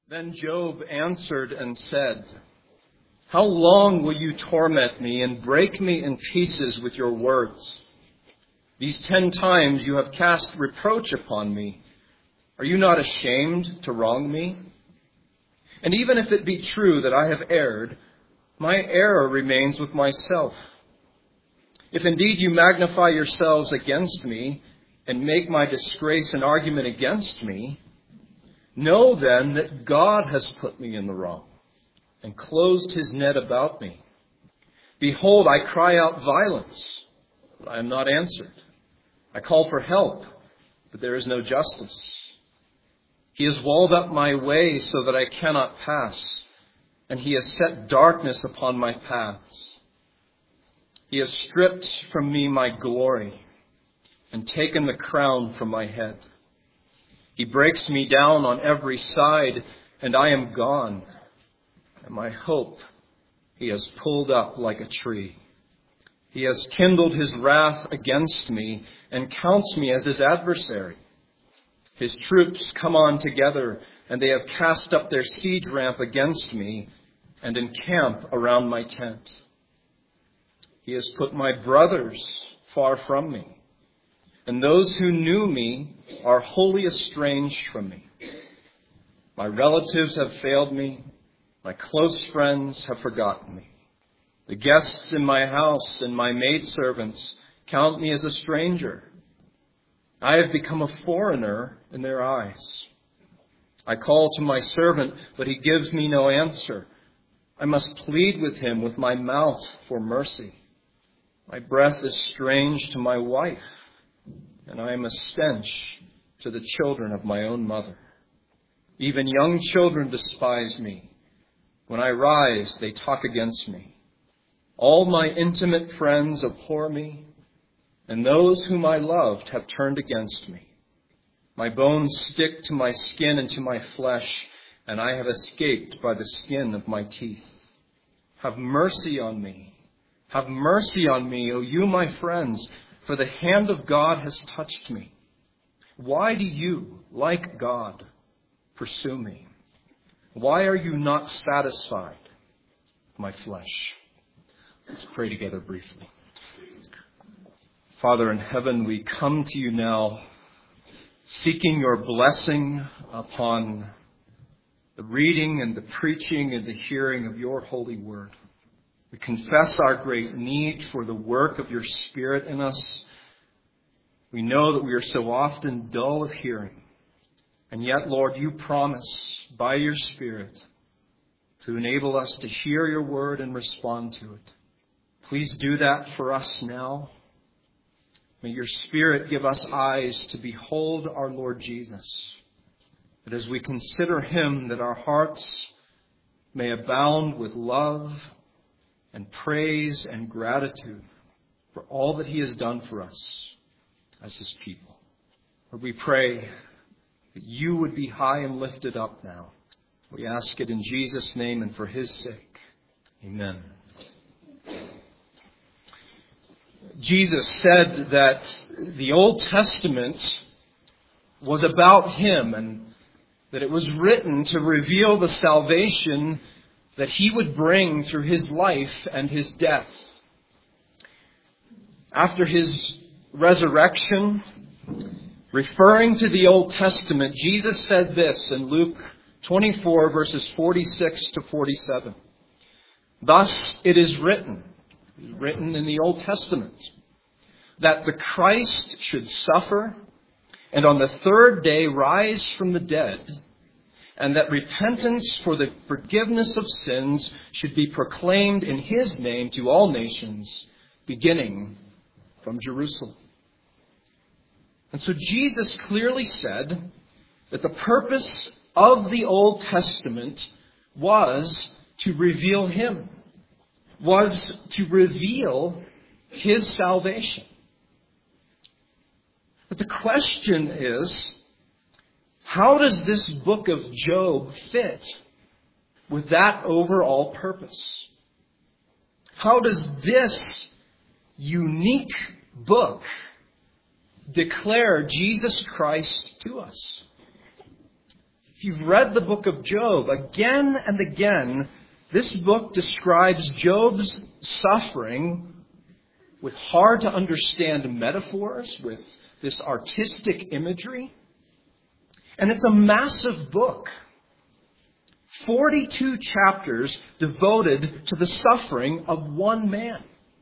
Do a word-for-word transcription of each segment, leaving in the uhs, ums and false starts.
Then Job answered and said, "How long will you torment me and break me in pieces with your words? These ten times you have cast reproach upon me. Are you not ashamed to wrong me? And even if it be true that I have erred, my error remains with myself. If indeed you magnify yourselves against me and make my disgrace an argument against me, know then that God has put me in the wrong and closed his net about me. Behold, I cry out violence, but I am not answered. I call for help, but there is no justice. He has walled up my way so that I cannot pass, and he has set darkness upon my paths. He has stripped from me my glory and taken the crown from my head. He breaks me down on every side, and I am gone. And my hope he has pulled up like a tree. He has kindled his wrath against me and counts me as his adversary. His troops come on together, and they have cast up their siege ramp against me and encamp around my tent. He has put my brothers far from me, and those who knew me are wholly estranged from me. My relatives have failed me. My close friends have forgotten me. The guests in my house and my maidservants count me as a stranger. I have become a foreigner in their eyes. I call to my servant, but he gives me no answer. I must plead with him with my mouth for mercy. My breath is strange to my wife, and I am a stench to the children of my own mother. Even young children despise me. When I rise, they talk against me. All my intimate friends abhor me, and those whom I loved have turned against me. My bones stick to my skin and to my flesh, and I have escaped by the skin of my teeth. Have mercy on me. Have mercy on me, O you my friends, for the hand of God has touched me. Why do you, like God, pursue me? Why are you not satisfied with my flesh?" Let's pray together briefly. Father in heaven, we come to you now seeking your blessing upon the reading and the preaching and the hearing of your holy word. We confess our great need for the work of your Spirit in us. We know that we are so often dull of hearing. And yet, Lord, you promise by your Spirit to enable us to hear your word and respond to it. Please do that for us now. May your Spirit give us eyes to behold our Lord Jesus. That as we consider him, that our hearts may abound with love and praise and gratitude for all that he has done for us as his people. Lord, we pray that you would be high and lifted up now. We ask it in Jesus' name and for his sake. Amen. Jesus said that the Old Testament was about him and that it was written to reveal the salvation that he would bring through his life and his death. After his resurrection, referring to the Old Testament, Jesus said this in Luke twenty-four, verses forty-six to forty-seven. "Thus it is written," written in the Old Testament, "that the Christ should suffer and on the third day rise from the dead, and that repentance for the forgiveness of sins should be proclaimed in his name to all nations, beginning from Jerusalem." And so Jesus clearly said that the purpose of the Old Testament was to reveal him, was to reveal his salvation. But the question is, how does this book of Job fit with that overall purpose? How does this unique book declare Jesus Christ to us? If you've read the book of Job, again and again, this book describes Job's suffering with hard to understand metaphors, with this artistic imagery. And it's a massive book. forty-two chapters devoted to the suffering of one man.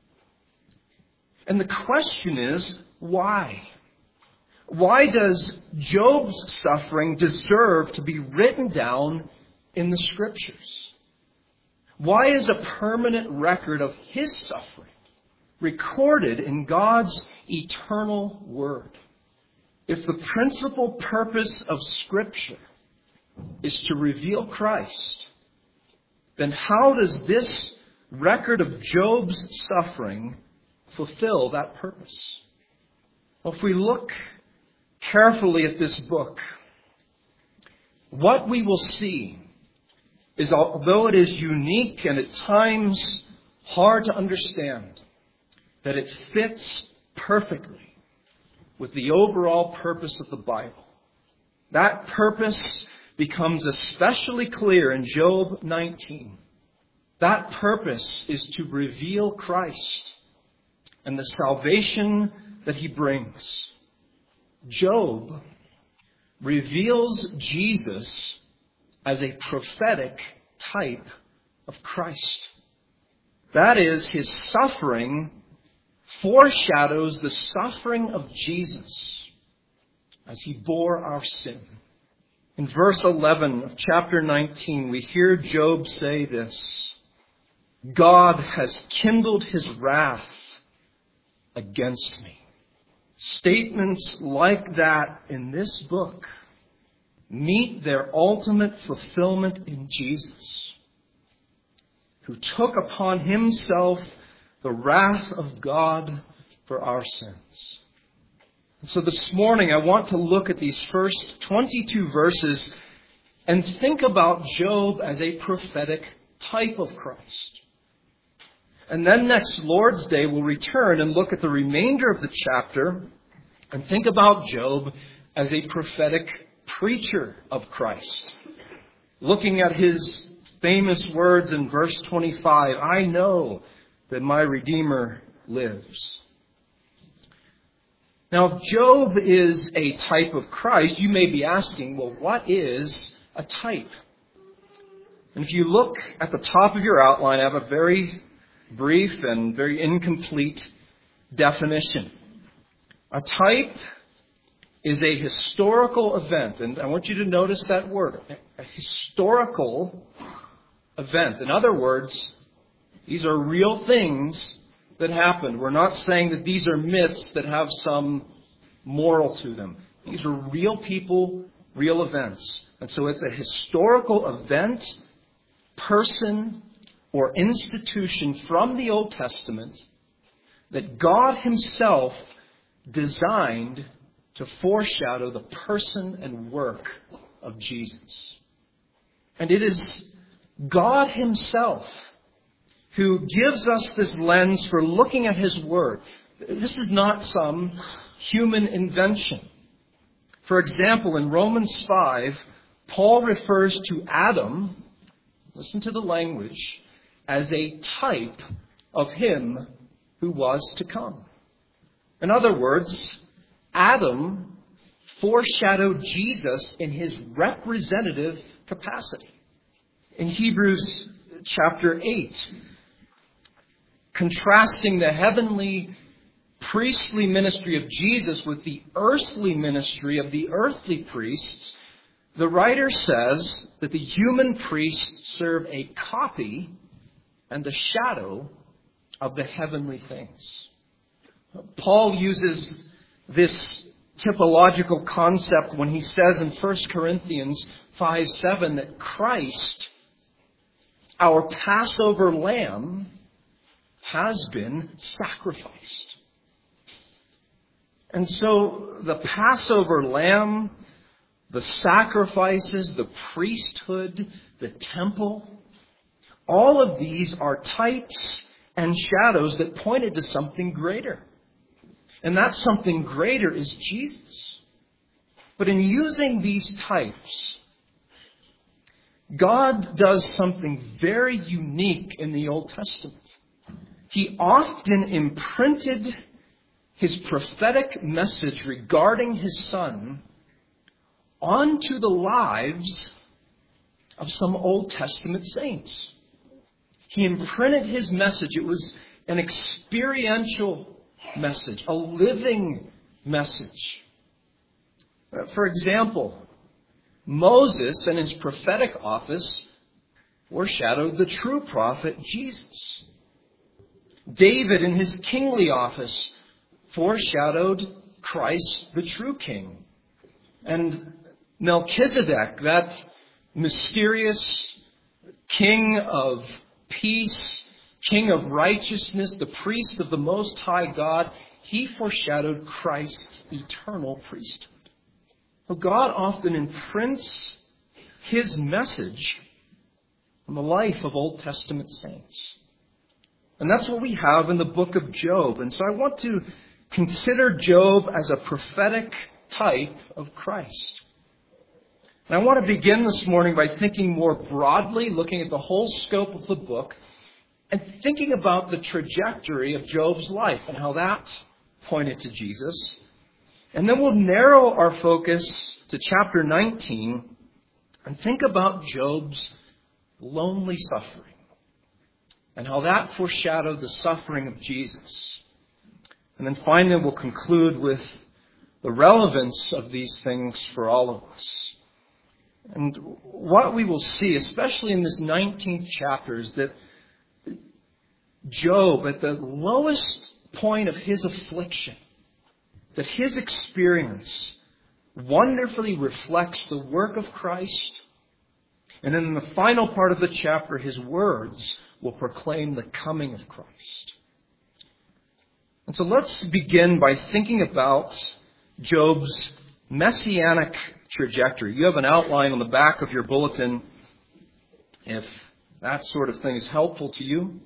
And the question is, why? Why does Job's suffering deserve to be written down in the Scriptures? Why is a permanent record of his suffering recorded in God's eternal Word? If the principal purpose of Scripture is to reveal Christ, then how does this record of Job's suffering fulfill that purpose? Well, if we look carefully at this book, what we will see is, although it is unique and at times hard to understand, that it fits perfectly with the overall purpose of the Bible. That purpose becomes especially clear in Job nineteen. That purpose is to reveal Christ and the salvation that he brings. Job reveals Jesus as a prophetic type of Christ. That is, his suffering foreshadows the suffering of Jesus as he bore our sin. In verse eleven of chapter nineteen, we hear Job say this: God has kindled his wrath against me. Statements like that in this book meet their ultimate fulfillment in Jesus, who took upon himself the wrath of God for our sins. And so this morning I want to look at these first twenty-two verses and think about Job as a prophetic type of Christ. And then next Lord's Day we'll return and look at the remainder of the chapter and think about Job as a prophetic preacher of Christ. Looking at his famous words in verse twenty-five, I know that my Redeemer lives. Now, if Job is a type of Christ, you may be asking, well, what is a type? And if you look at the top of your outline, I have a very brief and very incomplete definition. A type is a historical event, and I want you to notice that word, a historical event. In other words, these are real things that happened. We're not saying that these are myths that have some moral to them. These are real people, real events. And so it's a historical event, person, or institution from the Old Testament that God himself designed to foreshadow the person and work of Jesus. And it is God himself who gives us this lens for looking at his word. This is not some human invention. For example, in Romans five, Paul refers to Adam, listen to the language, as a type of him who was to come. In other words, Adam foreshadowed Jesus in his representative capacity. In Hebrews chapter eight, contrasting the heavenly priestly ministry of Jesus with the earthly ministry of the earthly priests, the writer says that the human priests serve a copy and a shadow of the heavenly things. Paul uses this typological concept when he says in First Corinthians five seven that Christ, our Passover lamb, has been sacrificed. And so the Passover lamb, the sacrifices, the priesthood, the temple, all of these are types and shadows that pointed to something greater. And that something greater is Jesus. But in using these types, God does something very unique in the Old Testament. He often imprinted his prophetic message regarding his Son onto the lives of some Old Testament saints. He imprinted his message. It was an experiential message, a living message. For example, Moses and his prophetic office foreshadowed the true prophet Jesus. David in his kingly office foreshadowed Christ, the true king. And Melchizedek, that mysterious king of peace, king of righteousness, the priest of the Most High God, he foreshadowed Christ's eternal priesthood. So God often imprints his message on the life of Old Testament saints. And that's what we have in the book of Job. And so I want to consider Job as a prophetic type of Christ. And I want to begin this morning by thinking more broadly, looking at the whole scope of the book, and thinking about the trajectory of Job's life and how that pointed to Jesus. And then we'll narrow our focus to chapter nineteen and think about Job's lonely suffering and how that foreshadowed the suffering of Jesus. And then finally we'll conclude with the relevance of these things for all of us. And what we will see, especially in this nineteenth chapter, is that Job, at the lowest point of his affliction, that his experience wonderfully reflects the work of Christ. And then in the final part of the chapter, his words will proclaim the coming of Christ. And so let's begin by thinking about Job's messianic trajectory. You have an outline on the back of your bulletin if that sort of thing is helpful to you.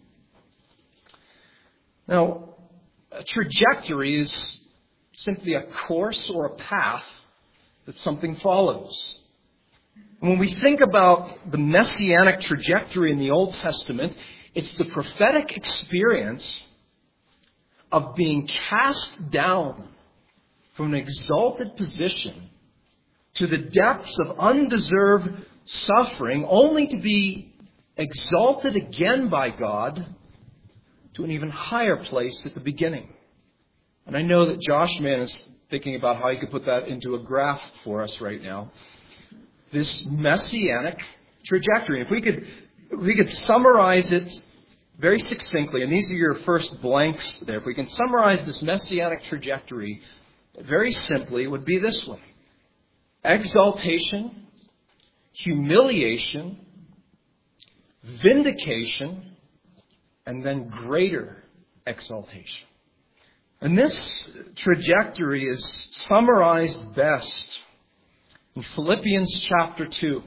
Now, a trajectory is simply a course or a path that something follows. And when we think about the messianic trajectory in the Old Testament, it's the prophetic experience of being cast down from an exalted position to the depths of undeserved suffering, only to be exalted again by God to an even higher place at the beginning. And I know that Josh Mann is thinking about how he could put that into a graph for us right now. This messianic trajectory. If we could, if we could summarize it very succinctly, and these are your first blanks there. If we can summarize this messianic trajectory very simply, it would be this way: exaltation, humiliation, vindication, and then greater exaltation. And this trajectory is summarized best in Philippians chapter two.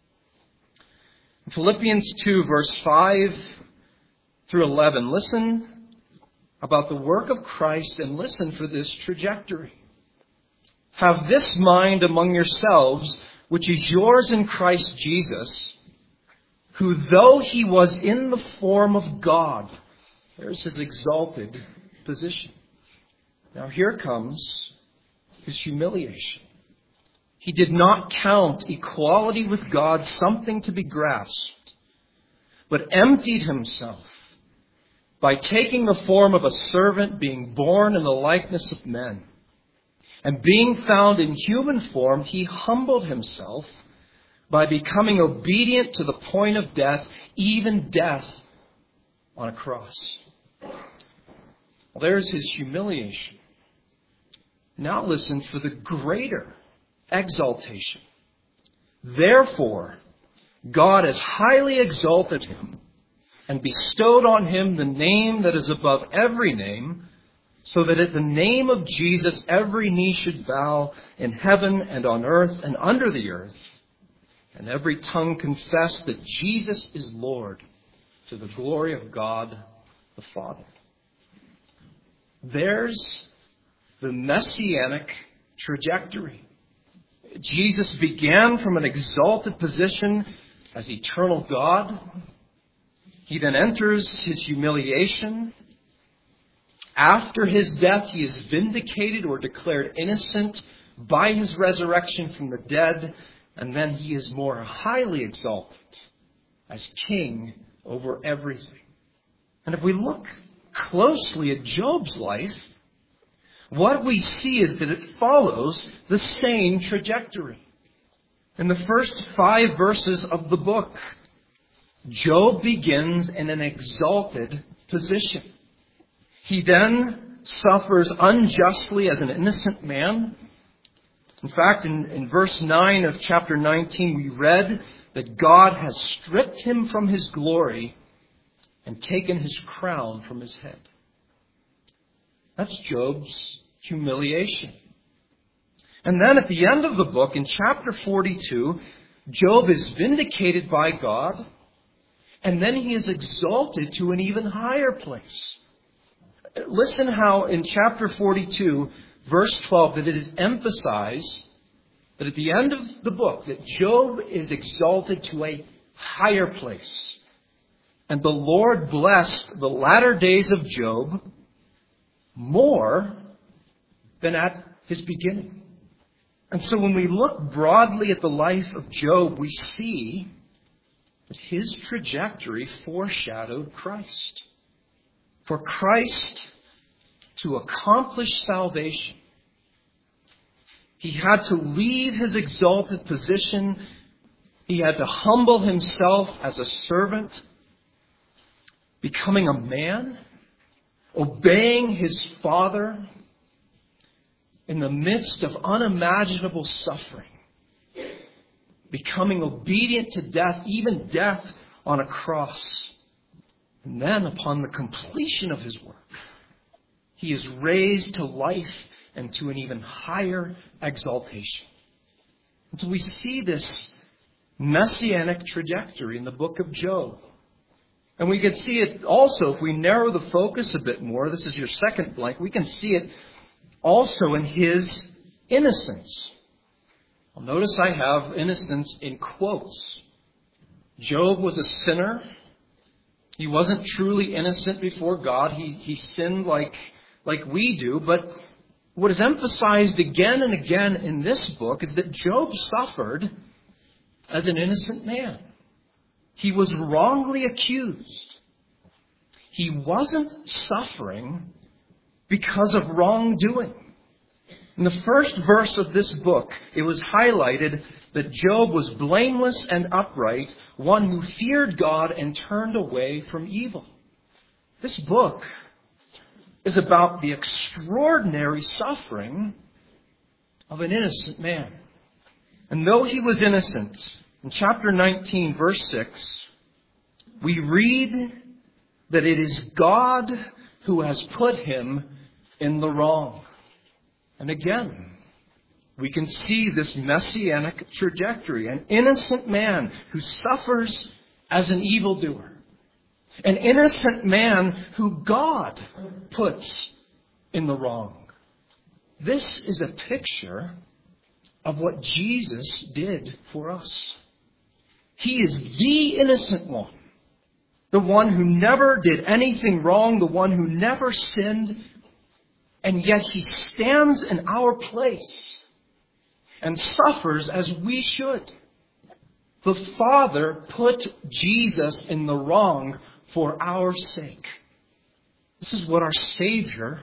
In Philippians two, verse five through eleven, listen about the work of Christ and listen for this trajectory. Have this mind among yourselves, which is yours in Christ Jesus, who though he was in the form of God, there's his exalted position. Now here comes his humiliation. He did not count equality with God something to be grasped, but emptied himself by taking the form of a servant, being born in the likeness of men. And being found in human form, he humbled himself by becoming obedient to the point of death, even death on a cross. Well, there's his humiliation. Now listen for the greater exaltation. Therefore, God has highly exalted him and bestowed on him the name that is above every name, so that at the name of Jesus every knee should bow in heaven and on earth and under the earth, and every tongue confess that Jesus is Lord, to the glory of God the Father. There's the messianic trajectory. Jesus began from an exalted position as eternal God. He then enters his humiliation. After his death, he is vindicated or declared innocent by his resurrection from the dead. And then he is more highly exalted as king over everything. And if we look closely at Job's life, what we see is that it follows the same trajectory. In the first five verses of the book, Job begins in an exalted position. He then suffers unjustly as an innocent man. In fact, in, in verse nine of chapter nineteen, we read that God has stripped him from his glory and taken his crown from his head. That's Job's humiliation. And then at the end of the book, in chapter forty-two, Job is vindicated by God, and then he is exalted to an even higher place. Listen how in chapter forty-two, verse twelve, that it is emphasized that at the end of the book, that Job is exalted to a higher place. And the Lord blessed the latter days of Job more than at his beginning. And so when we look broadly at the life of Job, we see that his trajectory foreshadowed Christ. For Christ to accomplish salvation, he had to leave his exalted position. He had to humble himself as a servant, becoming a man, obeying his Father in the midst of unimaginable suffering, becoming obedient to death, even death on a cross. And then upon the completion of his work, he is raised to life and to an even higher exaltation. And so we see this messianic trajectory in the book of Job. And we can see it also, if we narrow the focus a bit more, this is your second blank, we can see it also in his innocence. Well, notice I have innocence in quotes. Job was a sinner. He wasn't truly innocent before God. He, he sinned like, like we do. But what is emphasized again and again in this book is that Job suffered as an innocent man. He was wrongly accused. He wasn't suffering because of wrongdoing. In the first verse of this book, it was highlighted that Job was blameless and upright, one who feared God and turned away from evil. This book is about the extraordinary suffering of an innocent man. And though he was innocent, in chapter nineteen, verse six, we read that it is God who has put him in the wrong. And again, we can see this messianic trajectory. An innocent man who suffers as an evildoer. An innocent man who God puts in the wrong. This is a picture of what Jesus did for us. He is the innocent one. The one who never did anything wrong. The one who never sinned. And yet he stands in our place and suffers as we should. The Father put Jesus in the wrong for our sake. This is what our Savior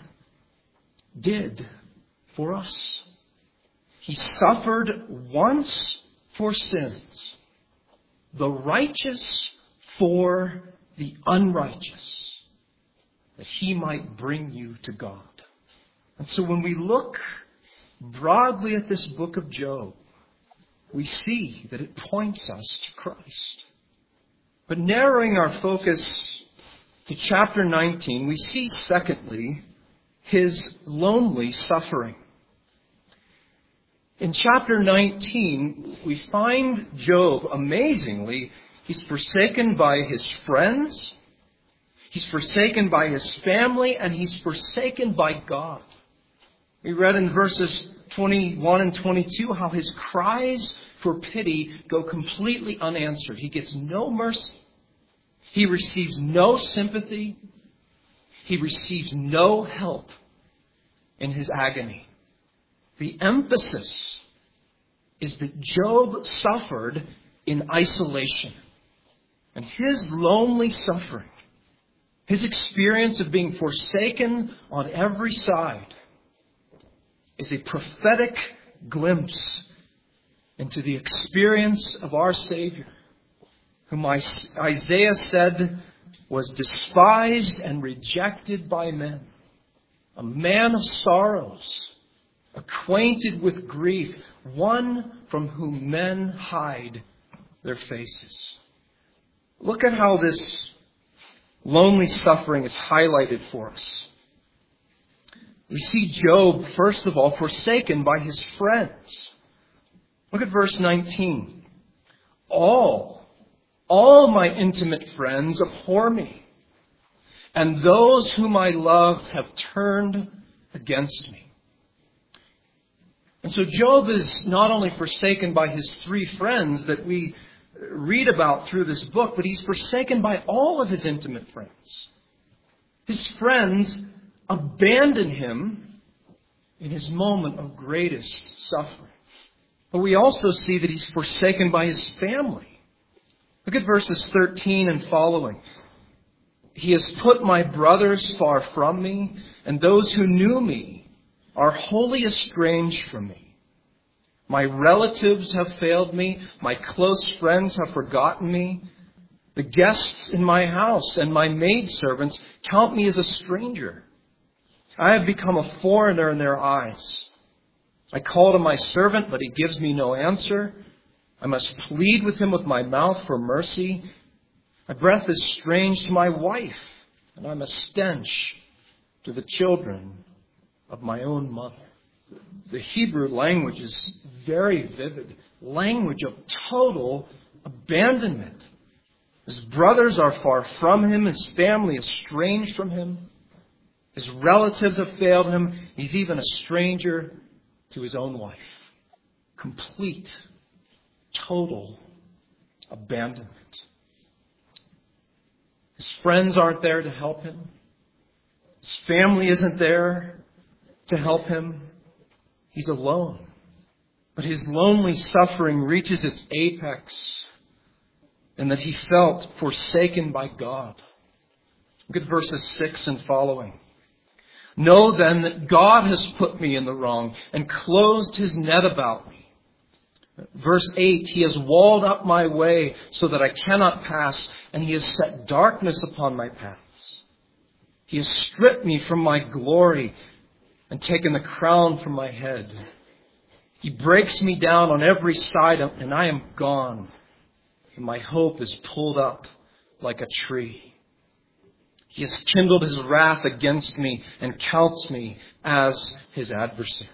did for us. He suffered once for sins, the righteous for the unrighteous, that he might bring you to God. And so when we look broadly at this book of Job, we see that it points us to Christ. But narrowing our focus to chapter nineteen, we see secondly his lonely suffering. In chapter nineteen, we find Job, amazingly, he's forsaken by his friends, he's forsaken by his family, and he's forsaken by God. We read in verses twenty-one and twenty-two, how his cries for pity go completely unanswered. He gets no mercy. He receives no sympathy. He receives no help in his agony. The emphasis is that Job suffered in isolation. And his lonely suffering, his experience of being forsaken on every side, is a prophetic glimpse into the experience of our Savior, whom Isaiah said was despised and rejected by men, a man of sorrows, acquainted with grief, one from whom men hide their faces. Look at how this lonely suffering is highlighted for us. We see Job, first of all, forsaken by his friends. Look at verse nineteen. All, all my intimate friends abhor me, and those whom I loved have turned against me. And so Job is not only forsaken by his three friends that we read about through this book, but he's forsaken by all of his intimate friends. His friends abandon him in his moment of greatest suffering. But we also see that he's forsaken by his family. Look at verses thirteen and following. He has put my brothers far from me, and those who knew me are wholly estranged from me. My relatives have failed me. My close friends have forgotten me. The guests in my house and my maidservants count me as a stranger. I have become a foreigner in their eyes. I call to my servant, but he gives me no answer. I must plead with him with my mouth for mercy. My breath is strange to my wife, and I'm a stench to the children of my own mother. The Hebrew language is very vivid. Language of total abandonment. His brothers are far from him. His family is estranged from him. His relatives have failed him. He's even a stranger to his own wife. Complete, total abandonment. His friends aren't there to help him. His family isn't there to help him. He's alone. But his lonely suffering reaches its apex in that he felt forsaken by God. Look at verses six and following. Know then that God has put me in the wrong and closed his net about me. Verse eight, he has walled up my way so that I cannot pass, and he has set darkness upon my paths. He has stripped me from my glory and taken the crown from my head. He breaks me down on every side, and I am gone. And my hope is pulled up like a tree. He has kindled his wrath against me and counts me as his adversary.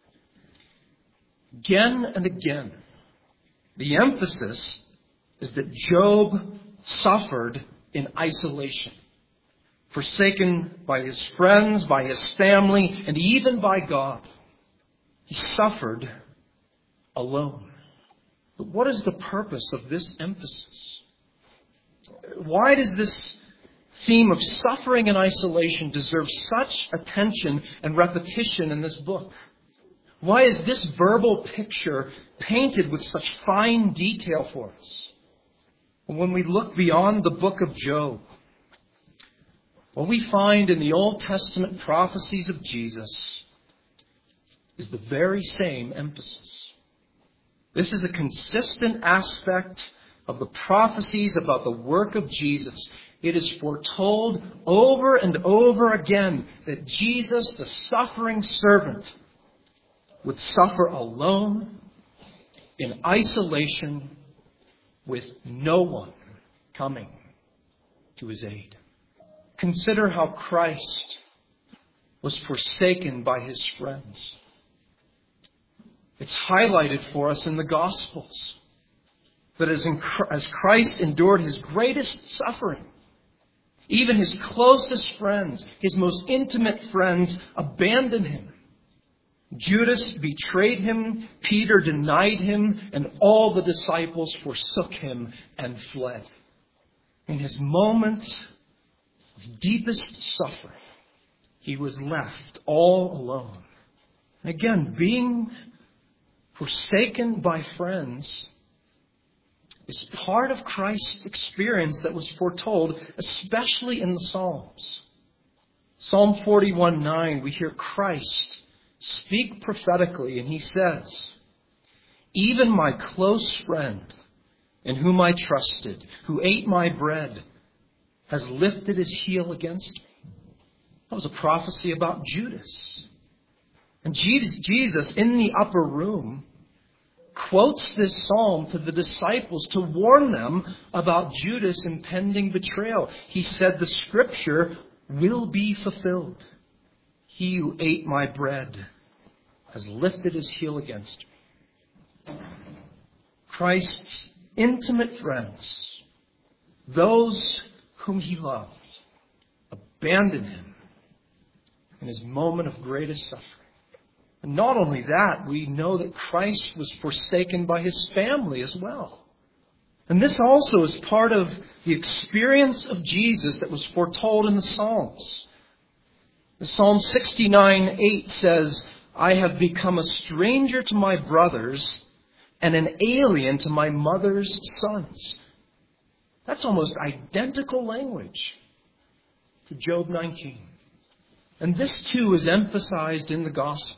Again and again, the emphasis is that Job suffered in isolation. Forsaken by his friends, by his family, and even by God. He suffered alone. But what is the purpose of this emphasis? Why does this theme of suffering and isolation deserve such attention and repetition in this book? Why is this verbal picture painted with such fine detail for us? When we look beyond the book of Job, what we find in the Old Testament prophecies of Jesus is the very same emphasis. This is a consistent aspect of the prophecies about the work of Jesus. It is foretold over and over again that Jesus, the suffering servant, would suffer alone, in isolation, with no one coming to his aid. Consider how Christ was forsaken by his friends. It's highlighted for us in the Gospels that as, in, as Christ endured his greatest suffering, even his closest friends, his most intimate friends, abandoned him. Judas betrayed him, Peter denied him, and all the disciples forsook him and fled. In his moment of deepest suffering, he was left all alone. And again, being forsaken by friends is part of Christ's experience that was foretold, especially in the Psalms. Psalm forty-one nine, we hear Christ speak prophetically, and he says, "Even my close friend, in whom I trusted, who ate my bread, has lifted his heel against me." That was a prophecy about Judas. And Jesus, in the upper room, quotes this psalm to the disciples to warn them about Judas' impending betrayal. He said, "The scripture will be fulfilled. He who ate my bread has lifted his heel against me." Christ's intimate friends, those whom he loved, abandoned him in his moment of greatest suffering. And not only that, we know that Christ was forsaken by his family as well. And this also is part of the experience of Jesus that was foretold in the Psalms. The Psalm sixty-nine eight says, "I have become a stranger to my brothers and an alien to my mother's sons." That's almost identical language to Job nineteen. And this too is emphasized in the Gospels.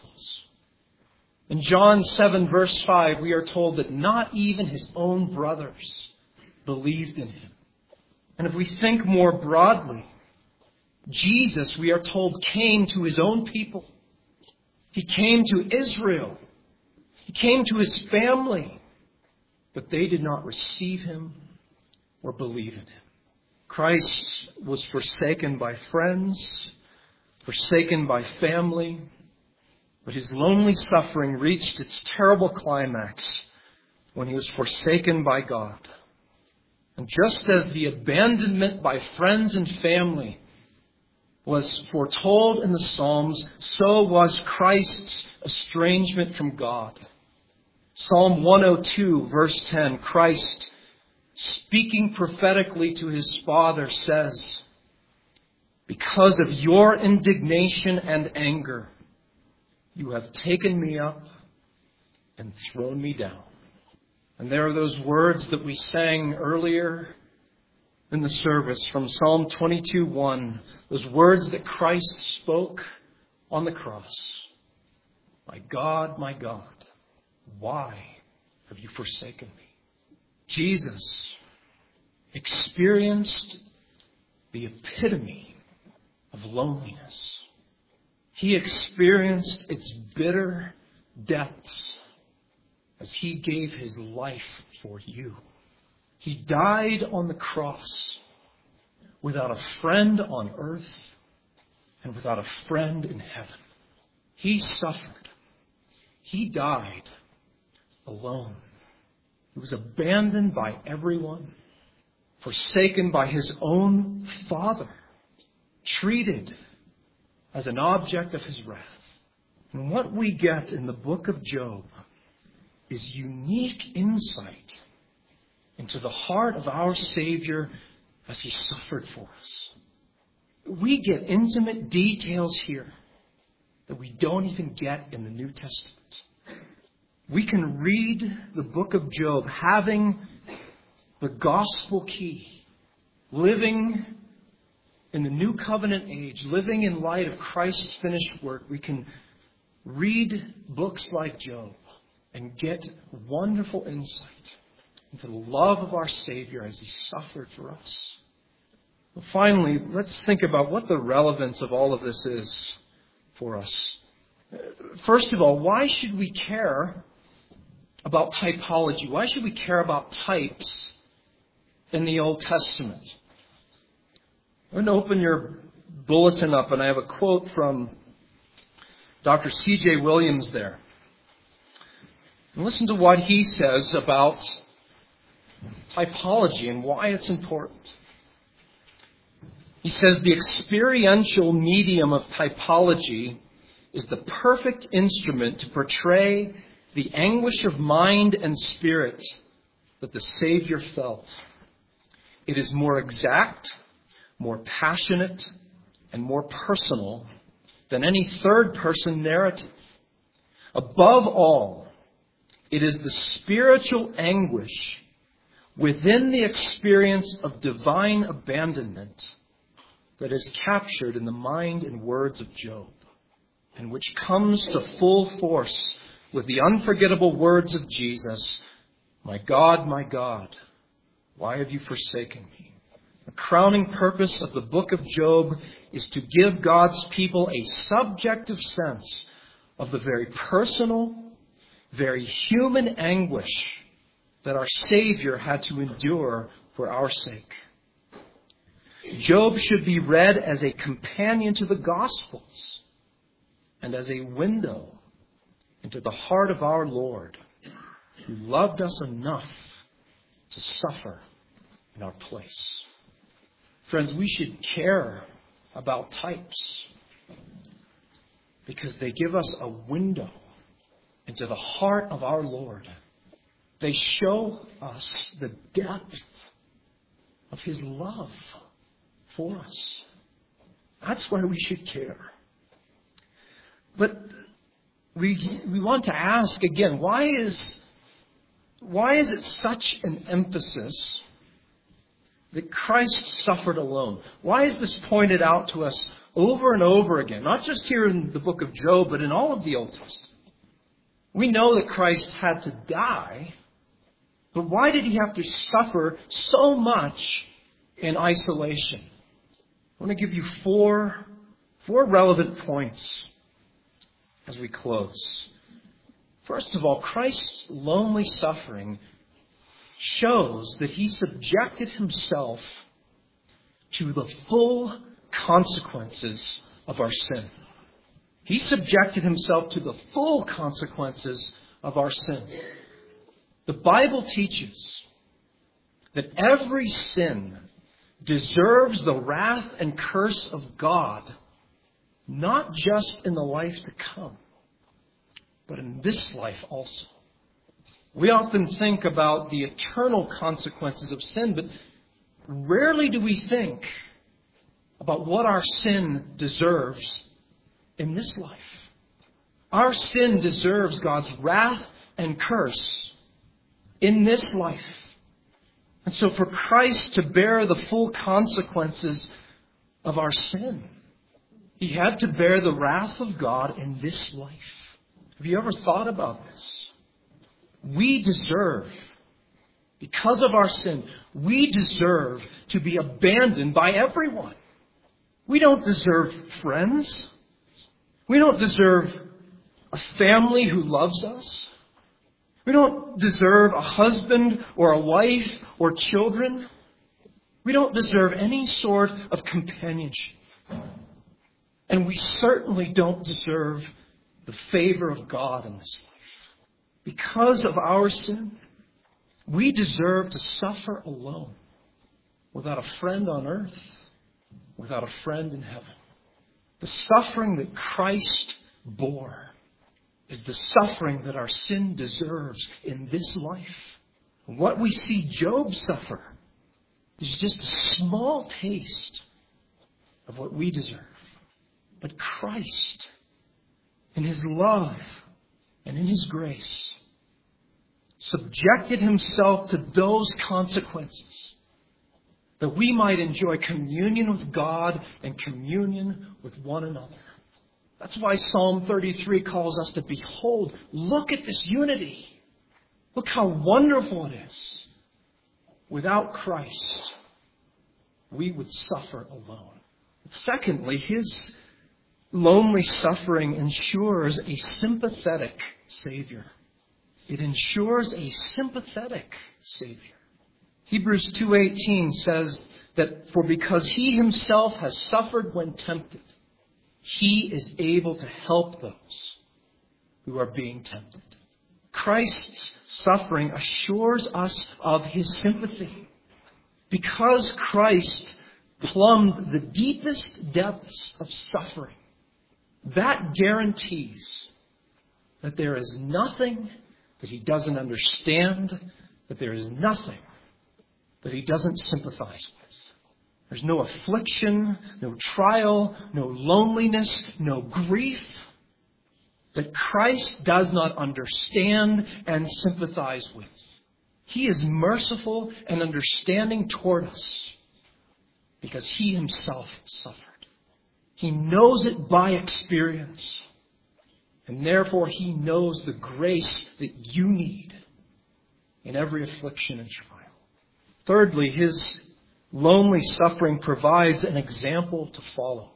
In John seven verse five, we are told that not even his own brothers believed in him. And if we think more broadly, Jesus, we are told, came to his own people. He came to Israel. He came to his family. But they did not receive him or believe in him. Christ was forsaken by friends, forsaken by family, but his lonely suffering reached its terrible climax when he was forsaken by God. And just as the abandonment by friends and family was foretold in the Psalms, so was Christ's estrangement from God. Psalm one oh two, verse ten, Christ, speaking prophetically to his Father, says, "Because of your indignation and anger, you have taken me up and thrown me down." And there are those words that we sang earlier in the service from Psalm twenty-two one, those words that Christ spoke on the cross. "My God, my God, why have you forsaken me?" Jesus experienced the epitome of loneliness. He experienced its bitter depths as he gave his life for you. He died on the cross without a friend on earth and without a friend in heaven. He suffered. He died alone. He was abandoned by everyone, forsaken by his own Father, treated as an object of his wrath. And what we get in the book of Job is unique insight into the heart of our Savior as he suffered for us. We get intimate details here that we don't even get in the New Testament. We can read the book of Job having the gospel key, living in the new covenant age, living in light of Christ's finished work. We can read books like Job and get wonderful insight into the love of our Savior as he suffered for us. Well, finally, let's think about what the relevance of all of this is for us. First of all, why should we care about typology? Why should we care about types in the Old Testament? I'm going to open your bulletin up, and I have a quote from Doctor C J Williams there. And listen to what he says about typology and why it's important. He says the experiential medium of typology is the perfect instrument to portray the anguish of mind and spirit that the Savior felt. It is more exact, more passionate, and more personal than any third-person narrative. Above all, it is the spiritual anguish within the experience of divine abandonment that is captured in the mind and words of Job, and which comes to full force with the unforgettable words of Jesus, "My God, my God, why have you forsaken me?" The crowning purpose of the book of Job is to give God's people a subjective sense of the very personal, very human anguish that our Savior had to endure for our sake. Job should be read as a companion to the Gospels and as a window into the heart of our Lord, who loved us enough to suffer in our place. Friends, we should care about types because they give us a window into the heart of our Lord. They show us the depth of His love for us. That's why we should care. But we we want to ask again, why is why is it such an emphasis that Christ suffered alone? Why is this pointed out to us over and over again? Not just here in the book of Job, but in all of the Old Testament. We know that Christ had to die, but why did He have to suffer so much in isolation? I want to give you four, four relevant points as we close. First of all, Christ's lonely suffering shows that He subjected Himself to the full consequences of our sin. He subjected Himself to the full consequences of our sin. The Bible teaches that every sin deserves the wrath and curse of God, not just in the life to come, but in this life also. We often think about the eternal consequences of sin, but rarely do we think about what our sin deserves in this life. Our sin deserves God's wrath and curse in this life. And so for Christ to bear the full consequences of our sin, He had to bear the wrath of God in this life. Have you ever thought about this? We deserve, because of our sin, we deserve to be abandoned by everyone. We don't deserve friends. We don't deserve a family who loves us. We don't deserve a husband or a wife or children. We don't deserve any sort of companionship. And we certainly don't deserve the favor of God in this life. Because of our sin, we deserve to suffer alone, without a friend on earth, without a friend in heaven. The suffering that Christ bore is the suffering that our sin deserves in this life. What we see Job suffer is just a small taste of what we deserve. But Christ, in His love and in His grace, subjected Himself to those consequences that we might enjoy communion with God and communion with one another. That's why Psalm thirty-three calls us to behold, look at this unity. Look how wonderful it is. Without Christ, we would suffer alone. Secondly, His lonely suffering ensures a sympathetic Savior. It ensures a sympathetic Savior. Hebrews two eighteen says that for because He Himself has suffered when tempted, He is able to help those who are being tempted. Christ's suffering assures us of His sympathy. Because Christ plumbed the deepest depths of suffering, that guarantees that there is nothing that he doesn't understand, that there is nothing that he doesn't sympathize with. There's no affliction, no trial, no loneliness, no grief that Christ does not understand and sympathize with. He is merciful and understanding toward us because he himself suffered. He knows it by experience. And therefore he knows the grace that you need in every affliction and trial. Thirdly, his lonely suffering provides an example to follow.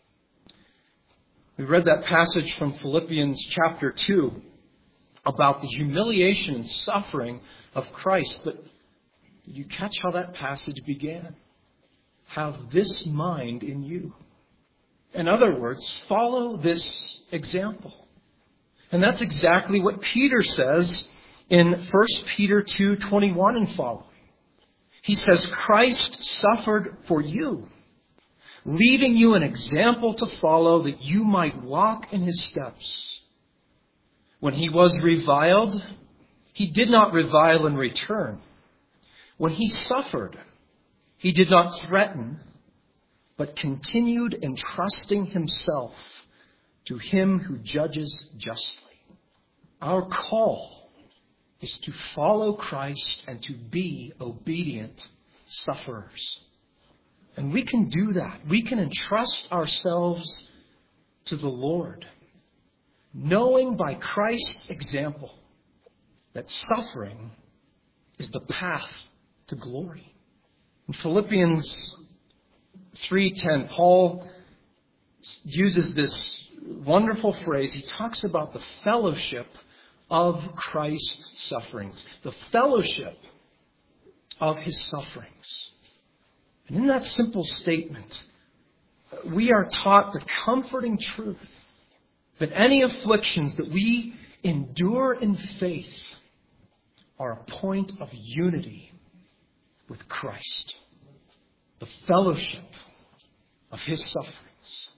We read that passage from Philippians chapter two about the humiliation and suffering of Christ. But did you catch how that passage began? Have this mind in you. In other words, follow this example. And that's exactly what Peter says in First Peter two twenty-one and following. He says, Christ suffered for you, leaving you an example to follow that you might walk in his steps. When he was reviled, he did not revile in return. When he suffered, he did not threaten, but continued entrusting himself to him who judges justly. Our call is to follow Christ and to be obedient sufferers. And we can do that. We can entrust ourselves to the Lord, knowing by Christ's example that suffering is the path to glory. In Philippians three ten, Paul uses this wonderful phrase. He talks about the fellowship of Christ's sufferings, the fellowship of his sufferings. And in that simple statement, we are taught the comforting truth that any afflictions that we endure in faith are a point of unity with Christ, the fellowship of his sufferings.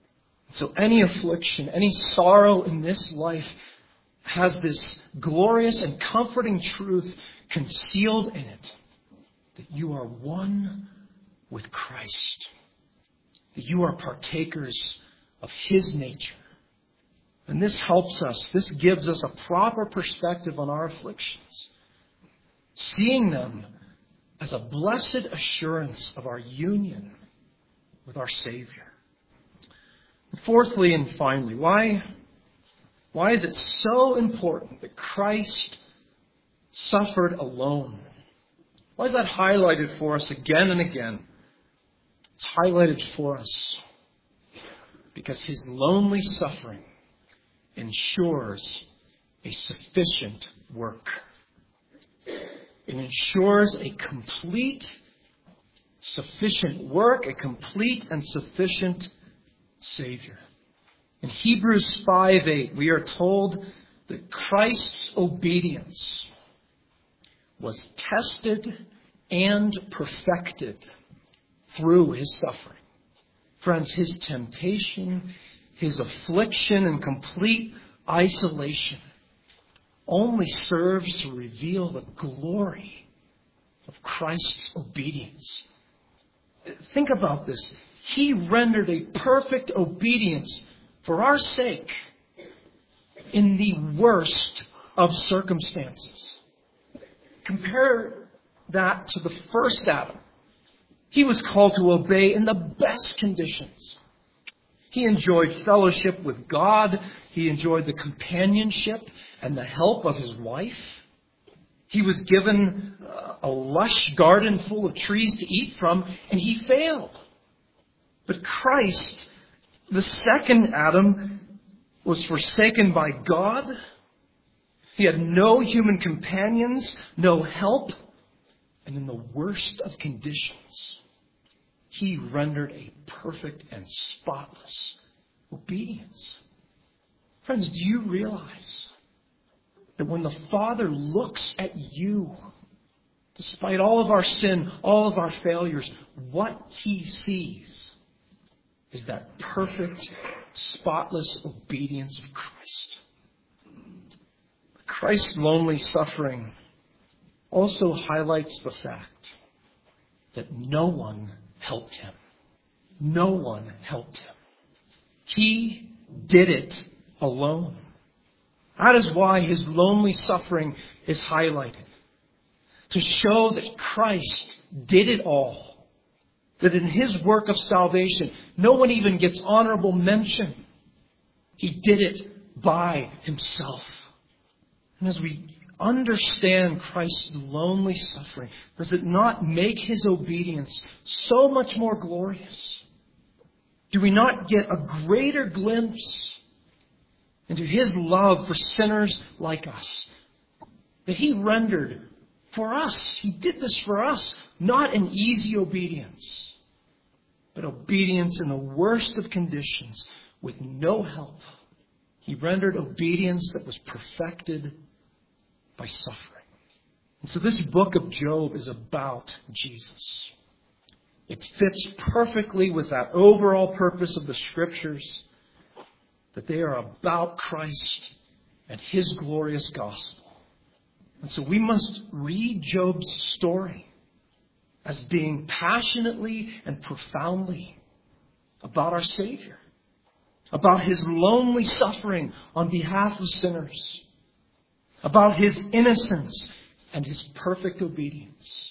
So any affliction, any sorrow in this life has this glorious and comforting truth concealed in it, that you are one with Christ, that you are partakers of his nature. And this helps us, this gives us a proper perspective on our afflictions, seeing them as a blessed assurance of our union with our Savior. Fourthly and finally, why, why is it so important that Christ suffered alone? Why is that highlighted for us again and again? It's highlighted for us because his lonely suffering ensures a sufficient work. It ensures a complete, sufficient work, a complete and sufficient Savior. In Hebrews five eight, we are told that Christ's obedience was tested and perfected through his suffering. Friends, his temptation, his affliction and complete isolation only serves to reveal the glory of Christ's obedience. Think about this. He rendered a perfect obedience for our sake in the worst of circumstances. Compare that to the first Adam. He was called to obey in the best conditions. He enjoyed fellowship with God. He enjoyed the companionship and the help of his wife. He was given a lush garden full of trees to eat from, and he failed. But Christ, the second Adam, was forsaken by God. He had no human companions, no help, and in the worst of conditions, he rendered a perfect and spotless obedience. Friends, do you realize that when the Father looks at you, despite all of our sin, all of our failures, what he sees is that perfect, spotless obedience of Christ. Christ's lonely suffering also highlights the fact that no one helped him. No one helped him. He did it alone. That is why his lonely suffering is highlighted. To show that Christ did it all. That in his work of salvation, no one even gets honorable mention. He did it by himself. And as we understand Christ's lonely suffering, does it not make his obedience so much more glorious? Do we not get a greater glimpse into his love for sinners like us? That he rendered for us. He did this for us. Not an easy obedience, but obedience in the worst of conditions with no help. He rendered obedience that was perfected by suffering. And so this book of Job is about Jesus. It fits perfectly with that overall purpose of the Scriptures, that they are about Christ and his glorious gospel. And so we must read Job's story as being passionately and profoundly about our Savior, about his lonely suffering on behalf of sinners, about his innocence and his perfect obedience.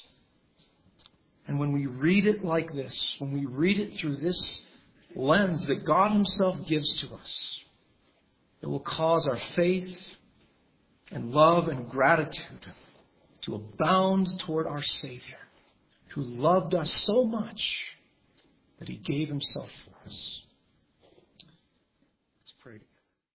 And when we read it like this, when we read it through this lens that God himself gives to us, it will cause our faith and love and gratitude to abound toward our Savior, who loved us so much that he gave himself for us.